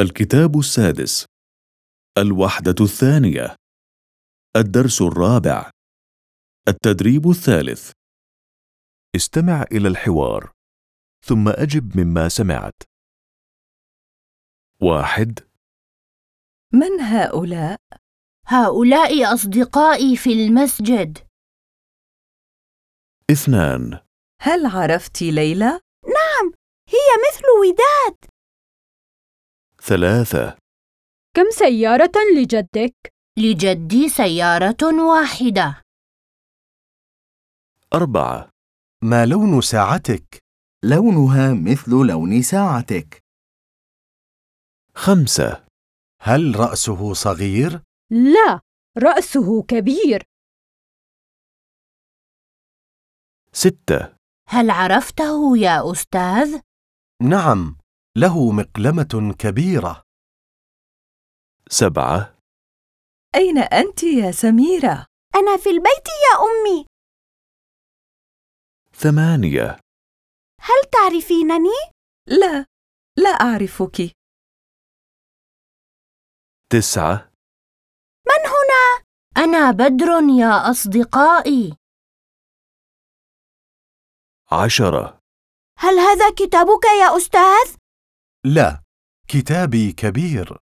الكتاب السادس، الوحدة الثانية، الدرس الرابع، التدريب الثالث. استمع إلى الحوار ثم أجب مما سمعت. 1. من هؤلاء؟ هؤلاء أصدقائي في المسجد. 2. هل عرفت ليلى؟ نعم، هي مثل وداد. 3. كم سيارة لجدك؟ لجدي سيارة واحدة. 4. ما لون ساعتك؟ لونها مثل لون ساعتك. 5. هل رأسه صغير؟ لا، رأسه كبير. 6. هل عرفته يا أستاذ؟ نعم، له مقلمة كبيرة. 7. أين أنت يا سميرة؟ أنا في البيت يا أمي. 8. هل تعرفينني؟ لا، لا أعرفك. 9. من هنا؟ أنا بدر يا أصدقائي. 10. هل هذا كتابك يا أستاذ؟ لا، كتابي كبير.